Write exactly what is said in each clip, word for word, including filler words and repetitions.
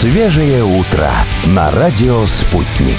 Свежее утро на радио «Спутник».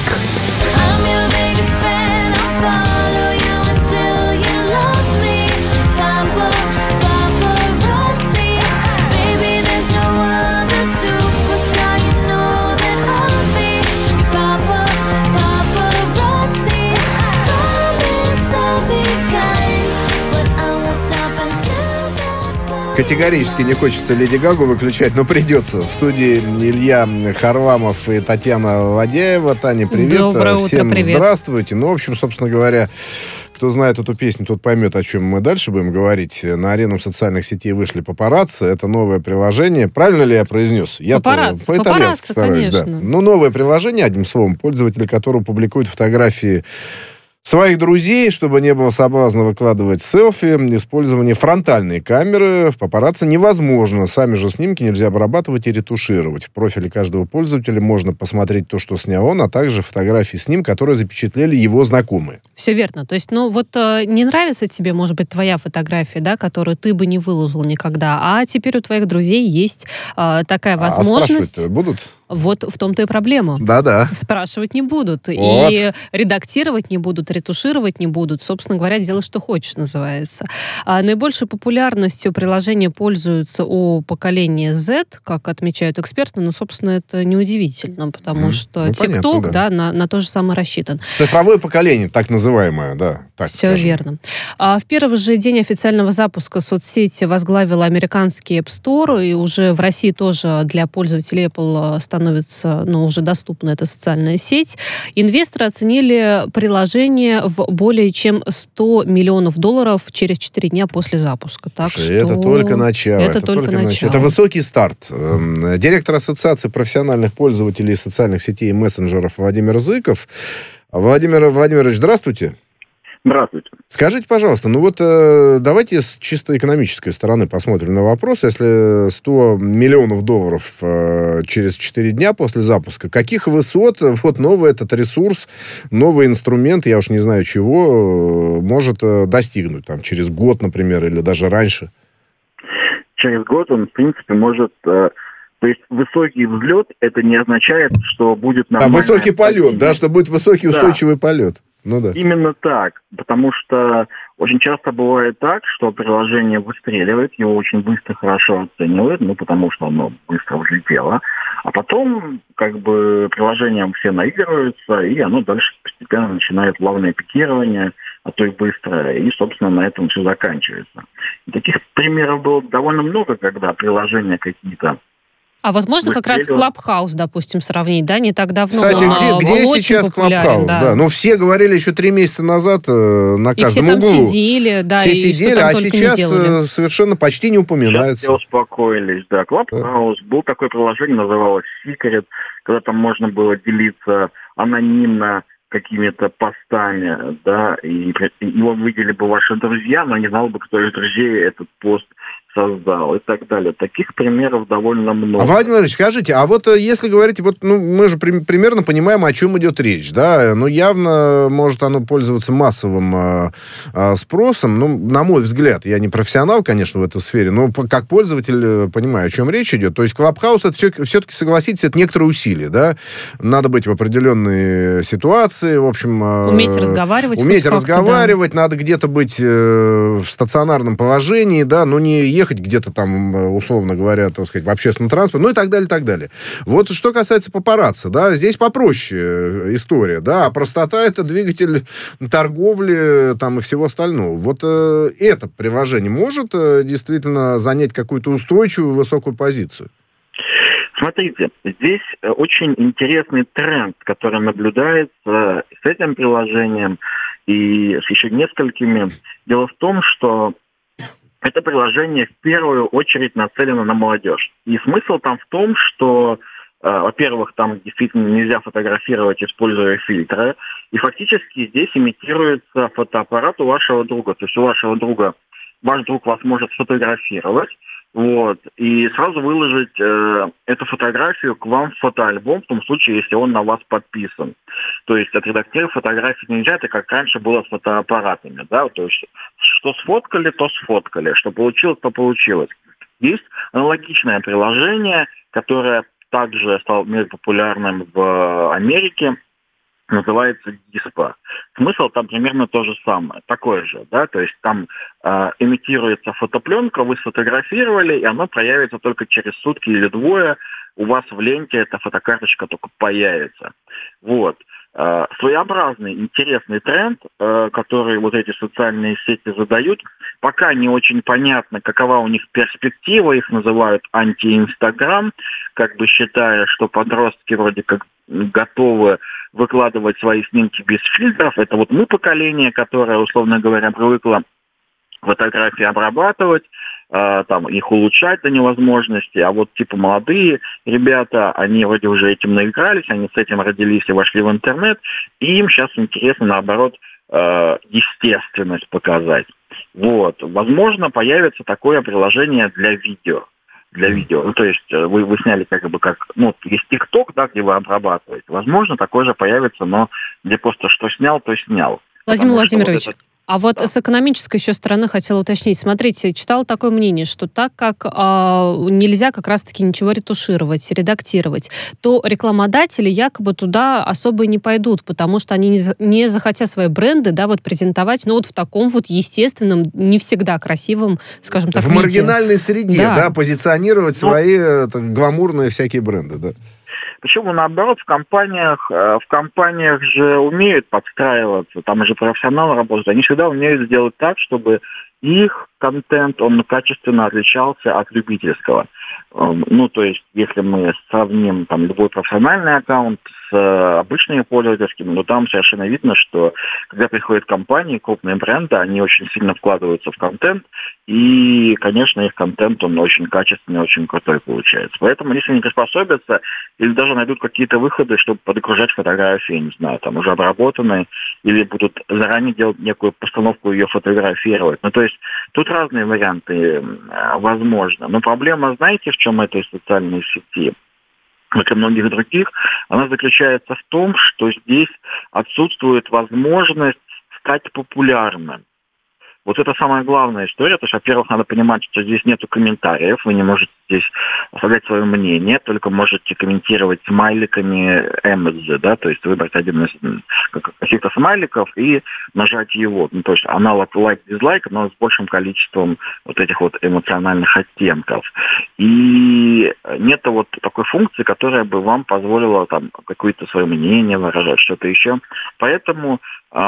Категорически не хочется Леди Гагу выключать, но придется. В студии Илья Харламов и Татьяна Ладяева. Таня, привет. Доброе утро, Всем привет. Здравствуйте. Ну, в общем, собственно говоря, кто знает эту песню, тот поймет, о чем мы дальше будем говорить. На арену социальных сетей вышли папарацци. Это новое приложение. Правильно ли я произнес? Я Папарацци, по-итальянски папарацци, стараюсь, да. конечно. Ну, новое приложение, одним словом, пользователи которого публикуют фотографии своих друзей, чтобы не было соблазна выкладывать селфи. Использование фронтальной камеры в папарацци невозможно. Сами же снимки нельзя обрабатывать и ретушировать. В профиле каждого пользователя можно посмотреть то, что снял он, а также фотографии с ним, которые запечатлели его знакомые. Все верно. То есть, ну вот э, не нравится тебе, может быть, твоя фотография, да, которую ты бы не выложил никогда, а теперь у твоих друзей есть э, такая возможность. А спрашивать будут? Вот в том-то и проблема. Да-да. Спрашивать не будут. Вот. И редактировать не будут, ретушировать не будут. Собственно говоря, делай, что хочешь, называется. А наибольшей популярностью приложения пользуются у поколения Z, как отмечают эксперты, но, собственно, это неудивительно, потому mm. что ну, TikTok, понятно, да, да, на, на то же самое рассчитан. Цифровое поколение, так называемое, да. Так Все скажем. верно. А в первый же день официального запуска соцсети возглавила американский App Store, и уже в России тоже для пользователей Apple становится, ну, уже доступна эта социальная сеть. Инвесторы оценили приложение в более чем сто миллионов долларов через четыре дня после запуска. Так Слушай, что это только начало. Это, это только, только начало. Это высокий старт. Директор Ассоциации профессиональных пользователей социальных сетей и мессенджеров Владимир Зыков. Владимир Владимирович, здравствуйте. Здравствуйте. Скажите, пожалуйста, ну вот э, давайте с чисто экономической стороны посмотрим на вопрос. Если сто миллионов долларов э, через четыре дня после запуска, каких высот вот новый этот ресурс, новый инструмент, я уж не знаю чего, э, может э, достигнуть? Там, через год, например, или даже раньше? Через год он, в принципе, может... Э, то есть высокий взлет, это не означает, что будет нормально... А высокий полет, да, что будет высокий устойчивый да. полет. Ну да. Именно так, потому что очень часто бывает так, что приложение выстреливает, его очень быстро, хорошо оценивают, ну, потому что оно быстро взлетело, а потом, как бы, приложением все наигрываются, и оно дальше постепенно начинает плавное пикирование, а то и быстрое, и, собственно, на этом все заканчивается. И таких примеров было довольно много, когда приложения какие-то А вот можно как раз Clubhouse, допустим, сравнить, да, не так давно. Кстати, где, где сейчас Clubhouse? Да. да. Ну, все говорили еще три месяца назад э, на каждом углу. И все там углу. сидели, да, все и сидели, что там а только сейчас не делали. совершенно почти не упоминается. Сейчас все успокоились, да. Clubhouse, да. Был такое приложение, называлось Secret, когда там можно было делиться анонимно какими-то постами, да, и его видели бы ваши друзья, но не знал бы, кто из друзей этот пост создал и так далее. Таких примеров довольно много. А, Владимир Ильич, скажите, а вот если говорить, вот, ну, мы же при, примерно понимаем, о чем идет речь, да, ну, явно может оно пользоваться массовым э, э, спросом, ну, на мой взгляд, я не профессионал, конечно, в этой сфере, но как пользователь понимаю, о чем речь идет. То есть Clubhouse, это все, все-таки, согласитесь, это некоторые усилия, да, надо быть в определенной ситуации, в общем... Э, уметь разговаривать. Уметь разговаривать, да. Надо где-то быть э, в стационарном положении, да, но не ехать где-то там, условно говоря, так сказать, в общественном транспорте, ну и так далее, так далее. Вот что касается папарацци, да, здесь попроще история, да, а простота — это двигатель торговли там и всего остального. Вот э, это приложение может э, действительно занять какую-то устойчивую высокую позицию? Смотрите, здесь очень интересный тренд, который наблюдается с этим приложением и с еще несколькими. Дело в том, что это приложение в первую очередь нацелено на молодежь. И смысл там в том, что, э, во-первых, там действительно нельзя фотографировать, используя фильтры, и фактически здесь имитируется фотоаппарат у вашего друга. То есть у вашего друга, ваш друг вас может сфотографировать, вот, и сразу выложить э, эту фотографию к вам в фотоальбом, в том случае, если он на вас подписан. То есть отредактировать фотографии нельзя, это как раньше было с фотоаппаратами, да, то есть что сфоткали, то сфоткали, что получилось, то получилось. Есть аналогичное приложение, которое также стал мега популярным в Америке, называется диспо. Смысл там примерно то же самое, такой же, да, то есть там э, имитируется фотопленка, вы сфотографировали, и оно проявится только через сутки или двое, у вас в ленте эта фотокарточка только появится. Вот. Э, своеобразный, интересный тренд, э, который вот эти социальные сети задают. Пока не очень понятно, какова у них перспектива, их называют анти-инстаграм, как бы считая, что подростки вроде как готовы выкладывать свои снимки без фильтров. Это вот мы поколение, которое, условно говоря, привыкло фотографии обрабатывать, э, там, их улучшать до невозможности, а вот типа молодые ребята, они вроде уже этим наигрались, они с этим родились и вошли в интернет, и им сейчас интересно, наоборот, э, естественность показать. Вот. Возможно, появится такое приложение для видео. Для видео. Ну, то есть вы, вы сняли как бы как... Ну, есть ТикТок, да, где вы обрабатываете. Возможно, такое же появится, но где просто что снял, то снял. Владимир Владимирович, вот это... а вот Да. с экономической еще стороны хотела уточнить. Смотрите, читала такое мнение, что так как э, нельзя как раз-таки ничего ретушировать, редактировать, то рекламодатели якобы туда особо не пойдут, потому что они не, за, не захотят свои бренды, да, вот презентовать, ну, вот в таком вот естественном, не всегда красивом, скажем так, в виде. маргинальной среде, да, Да. да позиционировать Ну, свои это, гламурные всякие бренды, да. Почему наоборот, в компаниях, э, в компаниях же умеют подстраиваться, там же профессионалы работают, они всегда умеют сделать так, чтобы их контент, он качественно отличался от любительского. Эм, Ну, то есть, если мы сравним там любой профессиональный аккаунт с э, обычными пользовательскими, ну, там совершенно видно, что когда приходят компании, крупные бренды, они очень сильно вкладываются в контент, и, конечно, их контент, он очень качественный, очень крутой получается. Поэтому, если они приспособятся, или даже найдут какие-то выходы, чтобы подгружать фотографии, не знаю, там, уже обработанные, или будут заранее делать некую постановку, ее фотографировать. Ну, то есть, тут разные варианты э, возможно. Но проблема, знаете, в чем этой социальной сети? Как и многих других, она заключается в том, что здесь отсутствует возможность стать популярным. Вот это самая главная история. То есть, во-первых, надо понимать, что здесь нету комментариев, вы не можете здесь оставлять свое мнение, только можете комментировать смайликами эмодзи, да, то есть выбрать один из каких-то смайликов и нажать его. Ну, то есть аналог лайк-дизлайк, но с большим количеством вот этих вот эмоциональных оттенков. И нет вот такой функции, которая бы вам позволила там какое-то свое мнение выражать, что-то еще. Поэтому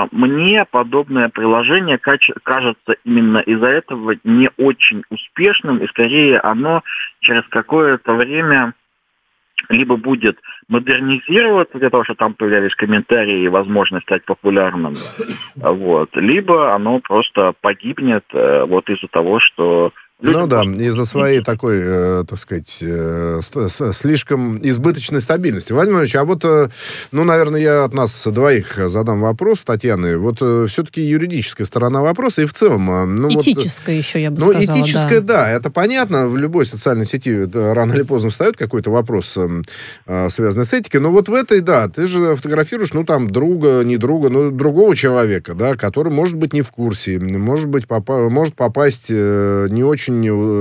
мне подобное приложение кажется именно из-за этого не очень успешным, и скорее оно через какое-то время либо будет модернизироваться для того, чтобы там появлялись комментарии и возможность стать популярным, вот, либо оно просто погибнет вот из-за того, что... Ну да, из-за своей такой, э, так сказать, э, слишком избыточной стабильности. Владимир Ильич, а вот, э, ну, наверное, я от нас двоих задам вопрос, Татьяны. Вот э, все-таки юридическая сторона вопроса и в целом... Э, ну, этическая вот, еще, я бы ну, сказала. Ну, этическая, да. да, это понятно. В любой социальной сети да, рано или поздно встает какой-то вопрос, э, связанный с этикой. Но вот в этой, да, ты же фотографируешь, ну, там, друга, не друга, ну, другого человека, да, который, может быть, не в курсе, может быть, попа- может попасть э, не очень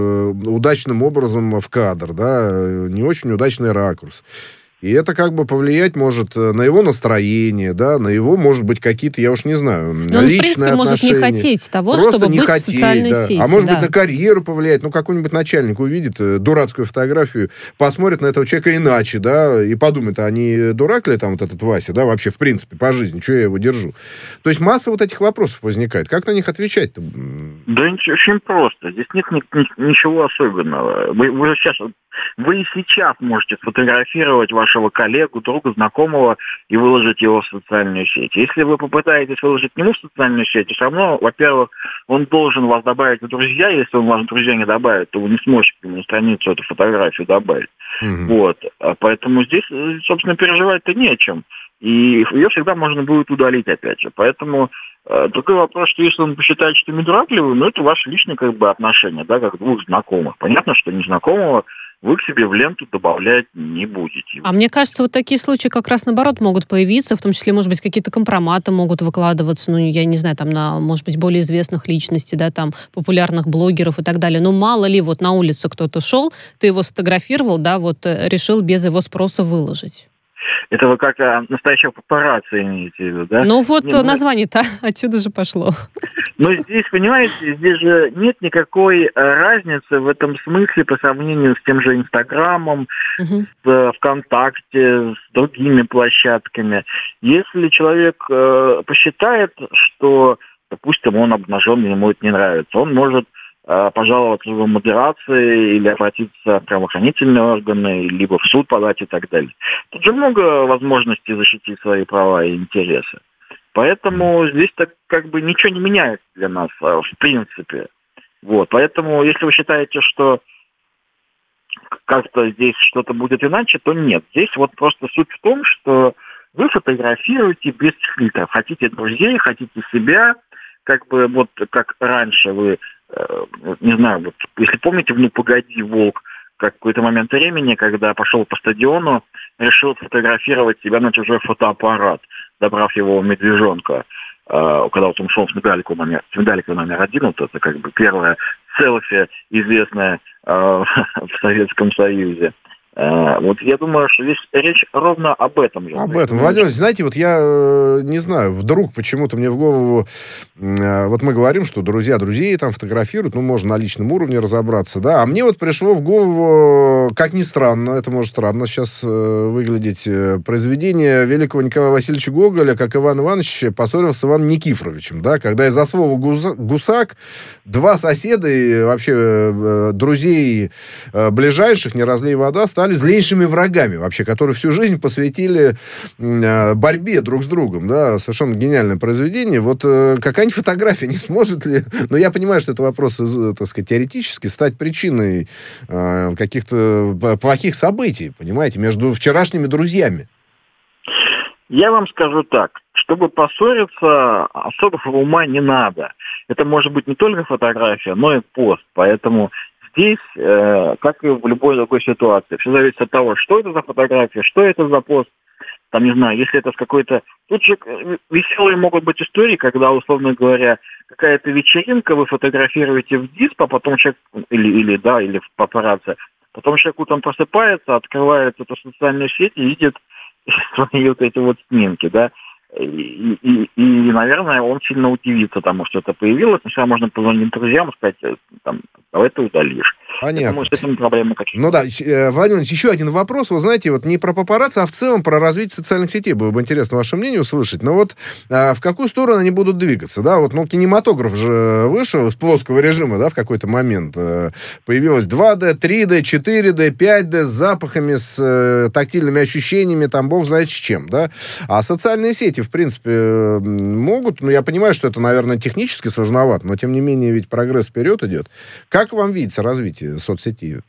удачным образом в кадр, да, не очень удачный ракурс. И это как бы повлиять может на его настроение, да, на его, может быть, какие-то, я уж не знаю, но он, личные в принципе, отношения. может не хотеть того, Просто чтобы не быть хотеть, в социальной да. сети. А может да. быть, на карьеру повлиять. Ну, какой-нибудь начальник увидит дурацкую фотографию, посмотрит на этого человека иначе, да, и подумает, а не дурак ли там вот этот Вася, да, вообще, в принципе, по жизни, что я его держу? То есть масса вот этих вопросов возникает. Как на них отвечать-то? Да очень просто. Здесь нет ни, ни, ничего особенного. Вы, вы сейчас... Вы и сейчас можете сфотографировать вашего коллегу, друга, знакомого и выложить его в социальную сеть. Если вы попытаетесь выложить ему в социальную сеть, все равно, во-первых, он должен вас добавить в друзья. Если он вас в друзья не добавит, то вы не сможете к нему на страницу эту фотографию добавить. Mm-hmm. Вот. Поэтому здесь, собственно, переживать-то не о чем. И ее всегда можно будет удалить, опять же. Поэтому э, другой вопрос, что если он посчитает, что не дурак ли вы, ну, это ваши личные как бы отношения, да, как двух знакомых. Понятно, что незнакомого вы к себе в ленту добавлять не будете. А мне кажется, вот такие случаи как раз наоборот могут появиться, в том числе, может быть, какие-то компроматы могут выкладываться, ну, я не знаю, там, на, может быть, более известных личностей, да, там, популярных блогеров и так далее. Но мало ли, вот на улице кто-то шел, ты его сфотографировал, да, вот решил без его спроса выложить. Это вы как а, настоящего папарацци имеете в виду, да? Ну вот не, название-то отсюда же пошло. Но здесь, понимаете, здесь же нет никакой разницы в этом смысле по сравнению с тем же Инстаграмом, угу. с ВКонтакте, с другими площадками. Если человек э, посчитает, что, допустим, он обнажен, ему это не нравится, он может пожаловаться в модерации или обратиться в правоохранительные органы, либо в суд подать и так далее. Тут же много возможностей защитить свои права и интересы. Поэтому здесь так как бы ничего не меняется для нас, в принципе. Вот. Поэтому, если вы считаете, что как-то здесь что-то будет иначе, то нет. Здесь вот просто суть в том, что вы фотографируете без фильтров. Хотите друзей, хотите себя, как бы вот как раньше вы не знаю, вот если помните, в «Ну, погоди, волк», как в какой-то момент времени, когда пошел по стадиону, решил фотографировать себя на чужой фотоаппарат, добрав его у медвежонка, когда вот он шел с медалькой номер, с медалькой номер один, вот это как бы первое селфи, известное в Советском Союзе. Вот я думаю, что здесь речь ровно об этом же. Об этом. Владимир Владимирович, знаете, вот я э, не знаю, вдруг почему-то мне в голову, э, вот мы говорим, что друзья друзей там фотографируют, ну, можно на личном уровне разобраться, да, а мне вот пришло в голову, как ни странно, это может странно сейчас э, выглядеть, э, произведение великого Николая Васильевича Гоголя, как Иван Иванович поссорился с Иваном Никифоровичем, да, когда из-за слова гусак два соседа и вообще э, друзей э, ближайших, не разлей вода, стали злейшими врагами вообще, которые всю жизнь посвятили э, борьбе друг с другом, да, совершенно гениальное произведение. Вот э, какая-нибудь фотография не сможет ли, но я понимаю, что это вопрос, так сказать, теоретически, стать причиной э, каких-то плохих событий, понимаете, между вчерашними друзьями? Я вам скажу так, чтобы поссориться, особого ума не надо. Это может быть не только фотография, но и пост, поэтому здесь, э, как и в любой другой ситуации, все зависит от того, что это за фотография, что это за пост. Там, не знаю, если это с какой-то... Тут же веселые могут быть истории, когда, условно говоря, какая-то вечеринка, вы фотографируете в дисп, а потом человек... Или, или да, или в папарацци. Потом человек утром просыпается, открывает эту социальную сеть и видит свои вот эти вот снимки, да. И, и, и, наверное, он сильно удивится тому, что это появилось. Сначала можно позвонить друзьям и сказать, там, давай ты удалишь. Понятно. Я думаю, с этим проблемы какие-то. Ну да, Владимир Владимирович, еще один вопрос. Вы знаете, вот не про папарацци, а в целом про развитие социальных сетей. Было бы интересно ваше мнение услышать. Но вот а, в какую сторону они будут двигаться? Да, вот, ну, кинематограф же вышел из плоского режима, да, в какой-то момент. А, появилось два дэ, три дэ, четыре дэ, пять дэ с запахами, с э, тактильными ощущениями, там, бог знает с чем, да. А социальные сети, в принципе, могут, ну, я понимаю, что это, наверное, технически сложновато, но, тем не менее, ведь прогресс вперед идет. Как вам видится развитие соцсетей?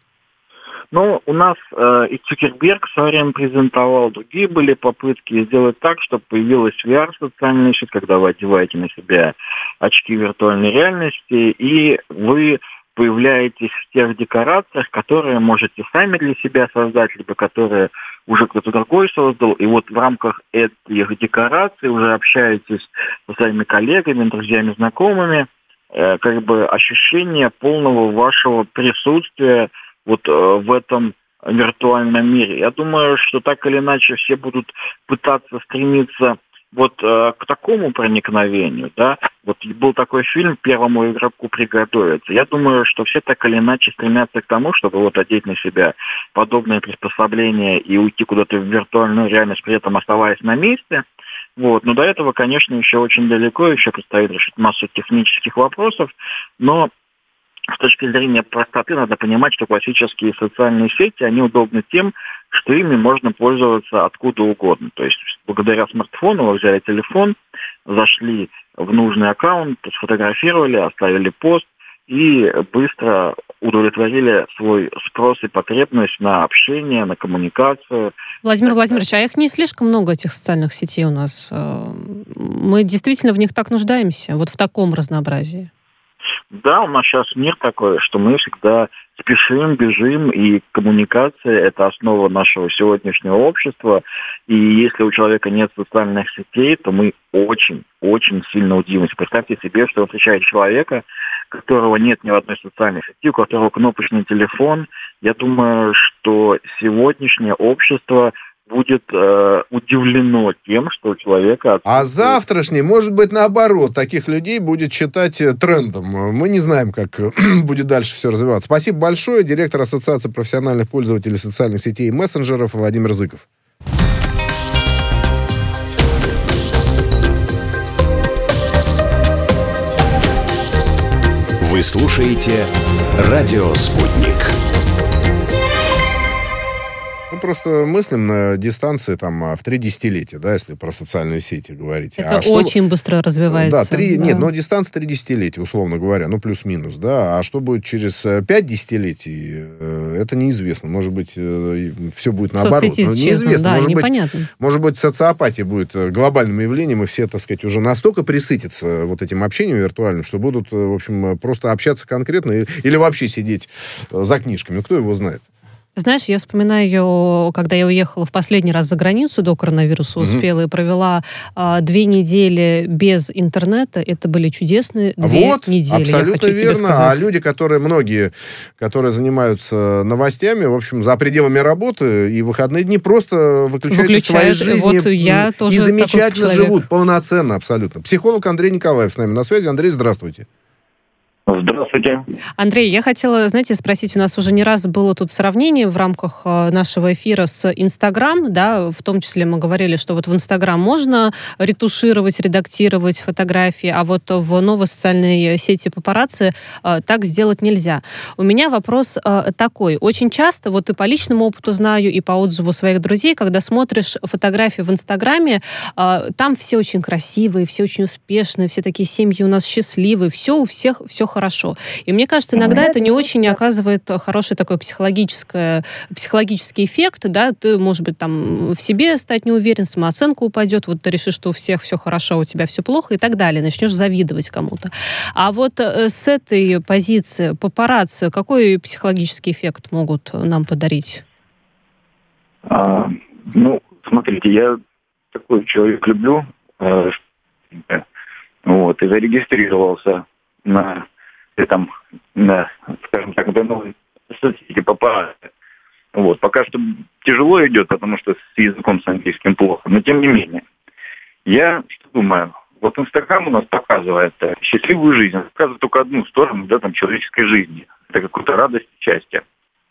Ну, у нас э, и Цукерберг в свое время презентовал, другие были попытки сделать так, чтобы появилась ви ар-социальная сеть, когда вы одеваете на себя очки виртуальной реальности, и вы появляетесь в тех декорациях, которые можете сами для себя создать, либо которые уже кто-то другой создал, и вот в рамках этих декораций уже общаетесь со своими коллегами, друзьями, знакомыми, э, как бы ощущение полного вашего присутствия вот э, в этом виртуальном мире. Я думаю, что так или иначе все будут пытаться стремиться вот э, к такому проникновению, да. Вот был такой фильм «Первому игроку приготовиться». Я думаю, что все так или иначе стремятся к тому, чтобы вот одеть на себя подобные приспособления и уйти куда-то в виртуальную реальность, при этом оставаясь на месте. Вот. Но до этого, конечно, еще очень далеко, еще предстоит решить массу технических вопросов, но с точки зрения простоты надо понимать, что классические социальные сети, они удобны тем, что ими можно пользоваться откуда угодно. То есть благодаря смартфону вы взяли телефон, зашли в нужный аккаунт, сфотографировали, оставили пост и быстро удовлетворили свой спрос и потребность на общение, на коммуникацию. Владимир Владимирович, а их не слишком много, этих социальных сетей у нас? Мы действительно в них так нуждаемся, вот в таком разнообразии? Да, у нас сейчас мир такой, что мы всегда спешим, бежим, и коммуникация – это основа нашего сегодняшнего общества. И если у человека нет социальных сетей, то мы очень, очень сильно удивимся. Представьте себе, что вы встречаете человека, которого нет ни в одной социальной сети, у которого кнопочный телефон. Я думаю, что сегодняшнее общество будет э, удивлено тем, что у человека... А завтрашний, может быть, наоборот, таких людей будет считать трендом. Мы не знаем, как будет дальше все развиваться. Спасибо большое. Директор Ассоциации профессиональных пользователей социальных сетей и мессенджеров Владимир Зыков. Вы слушаете «Радио Спутник». Ну, просто мыслим на дистанции там в три десятилетия, да, если про социальные сети говорить. Это а что... очень быстро развивается. Да, три... да. Нет, но дистанция три десятилетия, условно говоря, ну, плюс-минус, да. А что будет через пять десятилетий, это неизвестно. Может быть, все будет наоборот. Соцсети исчезнут, неизвестно. да, может непонятно. Быть, может быть, социопатия будет глобальным явлением, и все, так сказать, уже настолько присытятся вот этим общением виртуальным, что будут, в общем, просто общаться конкретно или вообще сидеть за книжками. Кто его знает? Знаешь, я вспоминаю, когда я уехала в последний раз за границу до коронавируса, успела, mm-hmm. и провела а, две недели без интернета. Это были чудесные две вот, недели. Абсолютно я хочу верно. Тебе сказать. А люди, которые, многие, которые занимаются новостями, в общем, за пределами работы и выходные дни просто выключают, выключают из своей жизни. Вот я тоже и замечательно живут, полноценно абсолютно. Психолог Андрей Николаев с нами на связи. Андрей, здравствуйте. Здравствуйте. Андрей, я хотела, знаете, спросить, у нас уже не раз было тут сравнение в рамках нашего эфира с Инстаграм, да, в том числе мы говорили, что вот в Инстаграм можно ретушировать, редактировать фотографии, а вот в новой социальной сети папарацци так сделать нельзя. У меня вопрос такой. Очень часто, вот и по личному опыту знаю, и по отзыву своих друзей, когда смотришь фотографии в Инстаграме, там все очень красивые, все очень успешные, все такие семьи у нас счастливые, все у всех, все хорошо. Хорошо. И мне кажется, иногда это не очень оказывает хороший такой психологический, психологический эффект, да, ты, может быть, там в себе стать не уверен, самооценка упадет, вот ты решишь, что у всех все хорошо, у тебя все плохо и так далее, начнешь завидовать кому-то. А вот с этой позиции папарацци какой психологический эффект могут нам подарить? А, ну, смотрите, я такой человек люблю, э, вот, и зарегистрировался на этом, на, скажем так, на новой соцсети папарацци. Вот. Пока что тяжело идет, потому что с языком с английским плохо, но тем не менее. Я что думаю, вот Инстаграм у нас показывает счастливую жизнь, он показывает только одну сторону, да, там, человеческой жизни. Это какую-то радость и счастье.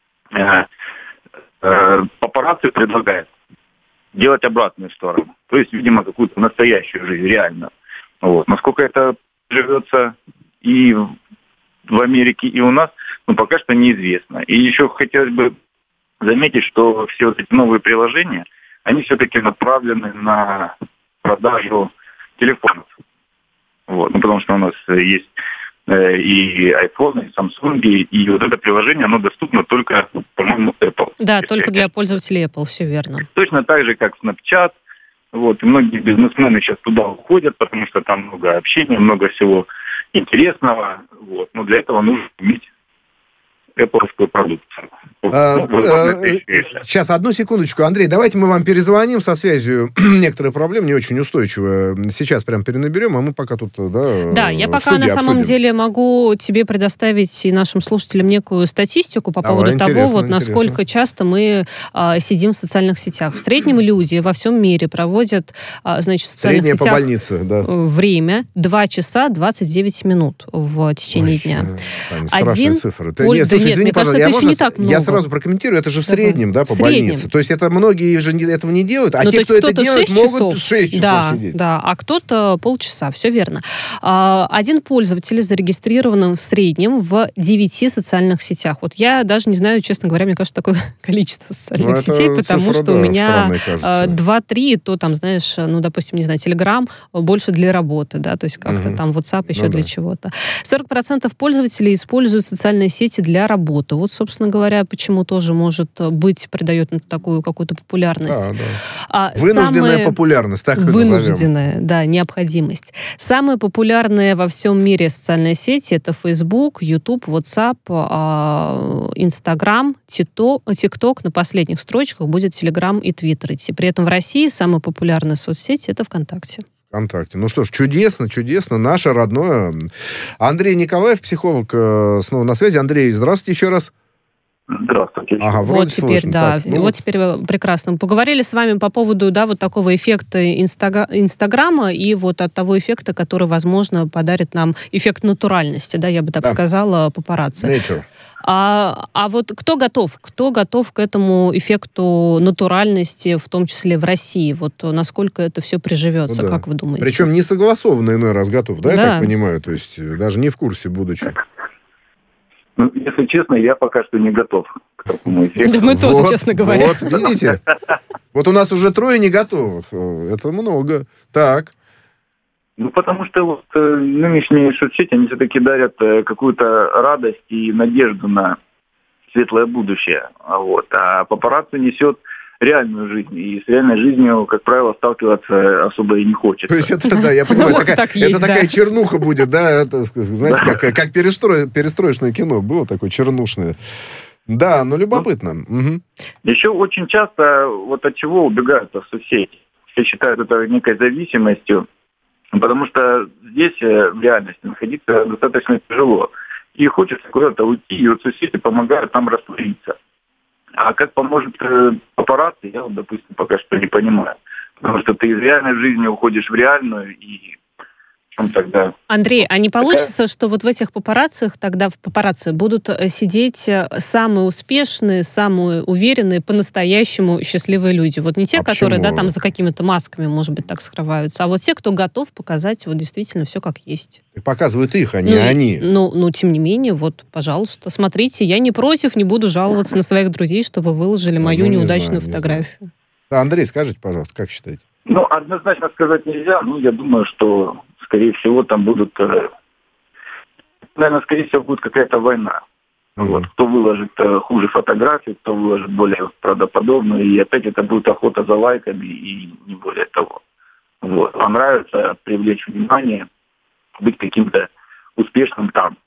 Папарацци предлагает делать обратную сторону. То есть, видимо, какую-то настоящую жизнь, реально. Вот. Насколько это живется и в Америке, и у нас, ну, пока что неизвестно. И еще хотелось бы заметить, что все вот эти новые приложения, они все-таки направлены на продажу телефонов. Вот. Ну, потому что у нас есть э, и iPhone, и Samsung, и, и вот это приложение, оно доступно только, по-моему, Apple. Да, только для пользователей Apple, все верно. Точно так же, как Snapchat. Вот. И многие бизнесмены сейчас туда уходят, потому что там много общения, много всего интересного, вот. Но для этого нужно иметь Apple-овскую продукцию. А, ну, а, сейчас, одну секундочку. Андрей, давайте мы вам перезвоним со связью. Некоторые проблемы не очень устойчивые. Сейчас прям перенаберем, а мы пока тут, да, Да, я пока на самом обсудим. деле могу тебе предоставить и нашим слушателям некую статистику по Давай, поводу того, вот насколько часто мы а, сидим в социальных сетях. В среднем люди во всем мире проводят, а, значит, в социальных Средняя сетях по больнице, да. время два часа двадцать девять минут в течение Ой, дня. Таня, страшные цифры. Ты, Оль, нет, слушай, нет, извини, мне кажется, я, это можно, еще не так много. Я сразу прокомментирую, это же в среднем, да, по в среднем. больнице. То есть это многие же этого не делают, а ну, те, кто это делает, могут часов, шесть часов да, сидеть. Да, а кто-то полчаса, все верно. Один пользователь зарегистрирован в среднем в девяти социальных сетях. Вот я даже не знаю, честно говоря, мне кажется, такое количество социальных ну, сетей, потому цифра, что да, у меня два-три, то там, знаешь, ну, допустим, не знаю, Telegram больше для работы, да, то есть как-то угу. там WhatsApp еще ну, для да. чего-то. сорок процентов пользователей используют социальные сети для работы. работа, вот, собственно говоря, почему тоже может быть, придает такую какую-то популярность. Да, да. А Вынужденная самые... популярность, так назовем. Вынужденная, да, необходимость. Самые популярные во всем мире социальные сети — это Facebook, YouTube, WhatsApp, Instagram, TikTok. На последних строчках будет Telegram и Twitter идти. При этом в России самая популярная соцсеть — это ВКонтакте. ВКонтакте. Ну что ж, чудесно, чудесно. Наше родное. Андрей Николаев, психолог, снова на связи. Андрей, здравствуйте еще раз. Здравствуйте. Ага, вот теперь, слышно. да, Так, ну вот теперь прекрасно. Поговорили с вами по поводу, да, вот такого эффекта инстага- Инстаграма и вот от того эффекта, который, возможно, подарит нам эффект натуральности, да, я бы так да. сказала, папарацци. Nature. А, а вот кто готов? Кто готов к этому эффекту натуральности, в том числе в России? Вот насколько это все приживется, Ну, да. как вы думаете? Причем не согласованно иной раз готов, да, Да. я так понимаю? То есть даже не в курсе будучи. Ну, если честно, я пока что не готов к такому эффекту. Да мы тоже, Вот, честно говоря. Вот, видите? Вот у нас уже трое не готовых. Это много. Так. Ну, потому что вот э, нынешние соцсети, они все-таки дарят э, какую-то радость и надежду на светлое будущее. А Вот. А папарацци несет реальную жизнь. И с реальной жизнью, как правило, сталкиваться особо и не хочется. То есть это, да, я понимаю, Вот такая- так это есть, такая да. чернуха будет, да, это, знаете, как, как перестро- перестроечное кино было такое чернушное. Да, ну любопытно. Мгм. Еще очень часто вот от чего убегают в соцсети. Все считают это некой зависимостью, потому что здесь э, в реальности находиться достаточно тяжело. И хочется куда-то уйти, и вот соцсети помогают нам раствориться. А как поможет э, папарацци, я, вот, допустим, пока что не понимаю. Потому что ты из реальной жизни уходишь в реальную, и в чем тогда... Андрей, а не получится, что вот в этих папараццах, тогда в папарацци будут э, сидеть э, самые успешные, самые уверенные, по-настоящему счастливые люди? Вот не те, А которые, да, почему? там за какими-то масками, может быть, так скрываются, а вот те, кто готов показать вот действительно все как есть. И показывают их, а не ну, и- они. Ну, ну, тем не менее, вот, пожалуйста, смотрите, я не против, не буду жаловаться на своих друзей, что вы выложили Ну, мою ну, не неудачную знаю, не фотографию. Да, Андрей, скажите, пожалуйста, как считаете? Ну, однозначно сказать нельзя. Ну, я думаю, что, скорее всего, там будут... э, Наверное, скорее всего, будет какая-то война. Мгм. Вот. Кто выложит э, хуже фотографии, кто выложит более правдоподобную. И опять это будет охота за лайками и не более того. Вот. Понравится привлечь внимание, быть каким-то успешным там.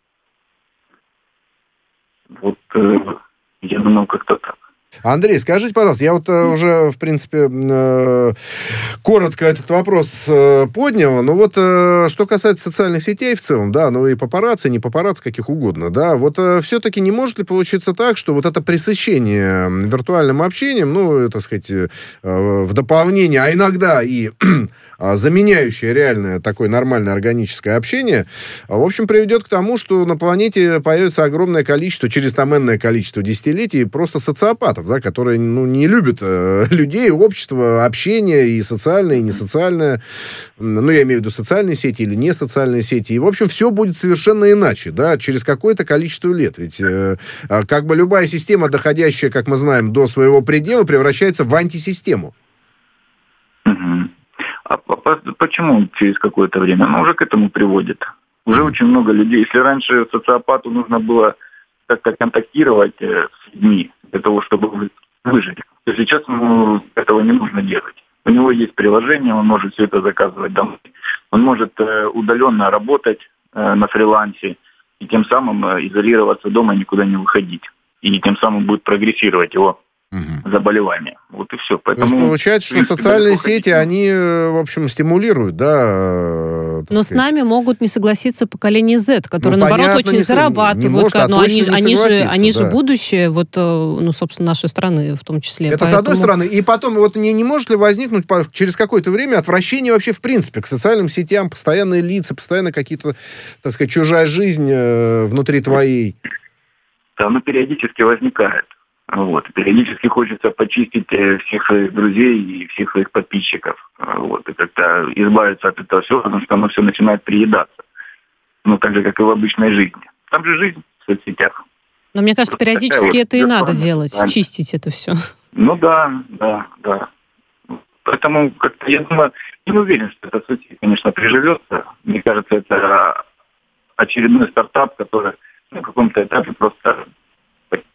Вот, э, я думаю, как-то так. Андрей, скажите, пожалуйста, я вот э, уже, в принципе, э, коротко этот вопрос э, поднял, но вот э, что касается социальных сетей в целом, да, ну и папарацци, не папарацци, каких угодно, да, вот э, все-таки не может ли получиться так, что вот это пресыщение виртуальным общением, ну, так сказать, э, в дополнение, а иногда и э, заменяющее реальное такое нормальное органическое общение, э, в общем, приведет к тому, что на планете появится огромное количество, через там энное количество десятилетий, просто социопатов, да, которые, ну, не любят э, людей, общество, общение и социальное, и не социальное. Ну, я имею в виду социальные сети или не социальные сети. И, в общем, все будет совершенно иначе, да, через какое-то количество лет. Ведь э, э, как бы любая система, доходящая, как мы знаем, до своего предела, превращается в антисистему. Мгм. А по- по- почему через какое-то время? Ну, уже к этому приводит. Уже очень много людей. Если раньше социопату нужно было как-то контактировать э, с людьми для того, чтобы вы- выжить, то сейчас ему этого не нужно делать. У него есть приложение, он может все это заказывать домой. Он может э, удаленно работать э, на фрилансе и тем самым э, изолироваться дома и никуда не выходить. И тем самым будет прогрессировать его Мгм. заболевание. Вот и все. То Поэтому, есть получается, в что принципе, социальные далеко ходить сети, не они, э, в общем, стимулируют, да, э, так Но с сказать. нами могут не согласиться поколение Z, которые, Ну, наоборот, понятно, очень не со- зарабатывают. не может, а но точно они, не они, же, согласиться, они же да. будущее, вот, э, ну, собственно, нашей страны в том числе. Это с одной Поэтому- стороны. И потом, вот не, не может ли возникнуть по- через какое-то время отвращение вообще в принципе к социальным сетям, постоянные лица, постоянно какие-то, так сказать, чужая жизнь э, внутри твоей? Да, оно периодически возникает. Вот. Периодически хочется почистить э, всех своих друзей и всех своих подписчиков. А, Вот. И как-то избавиться от этого всего, потому что оно все начинает приедаться. Ну, так же, как и в обычной жизни. Там же жизнь в соцсетях. Но мне кажется, Вот такая периодически вот это и надо виртуальная делать, социальная. чистить это все. Ну да, да, да. Поэтому как-то я думаю, не уверен, что эта соцсеть, конечно, приживется. Мне кажется, это очередной стартап, который на каком-то этапе просто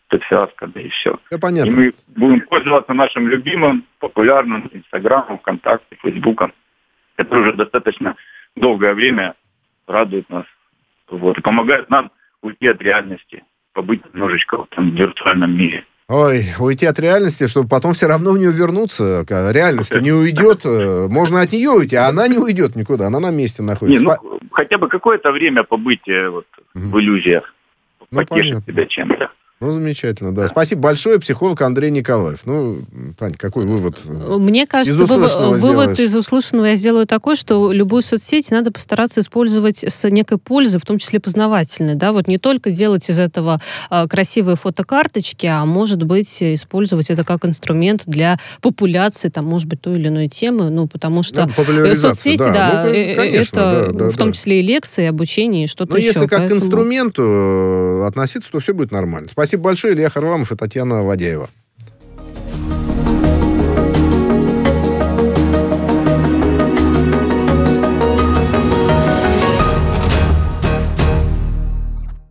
это фиаско, да и все. Да, понятно. И мы будем пользоваться нашим любимым, популярным Инстаграмом, ВКонтакте, Фейсбуком, который уже достаточно долгое время радует нас, вот, и помогает нам уйти от реальности, побыть немножечко в этом виртуальном мире. Ой, уйти от реальности, чтобы потом все равно в нее вернуться. Реальность-то не уйдет. Можно от нее уйти, а она не уйдет никуда. Она на месте находится. Не, ну, хотя бы какое-то время побыть вот, угу. в иллюзиях. Ну, потешить себя чем-то. Ну, замечательно, да. Спасибо большое, психолог Андрей Николаев. Ну, Тань, какой вывод? Мне кажется, из услышанного вывод из услышанного я сделаю такой, что любую соцсеть надо постараться использовать с некой пользой, в том числе познавательной, да, вот не только делать из этого а, красивые фотокарточки, а может быть использовать это как инструмент для популяции, там, может быть, той или иной темы, ну, потому что да, соцсети, да, да, ну, конечно, это да, да, в том да. числе и лекции, и обучение, и что-то Но еще. если как поэтому... к инструменту относиться, то все будет нормально. Спасибо большое. Илья Харламов и Татьяна Ладяева.